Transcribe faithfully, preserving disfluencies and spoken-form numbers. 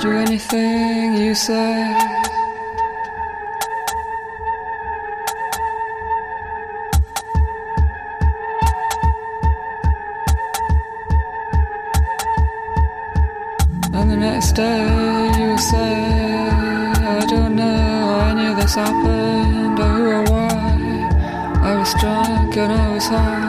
Anything you say. And the next day you say, I don't know how any of this happened, or who or why. I was drunk and I was high.